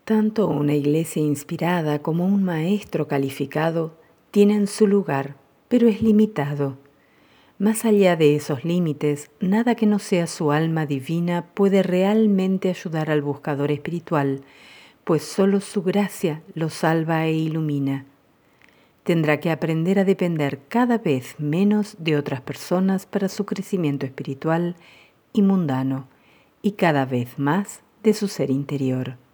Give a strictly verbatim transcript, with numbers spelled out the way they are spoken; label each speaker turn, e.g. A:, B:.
A: Tanto una iglesia inspirada como un maestro calificado tienen su lugar, pero es limitado. Más allá de esos límites, nada que no sea su alma divina puede realmente ayudar al buscador espiritual, pues solo su gracia lo salva e ilumina. Tendrá que aprender a depender cada vez menos de otras personas para su crecimiento espiritual y mundano, y cada vez más de su ser interior.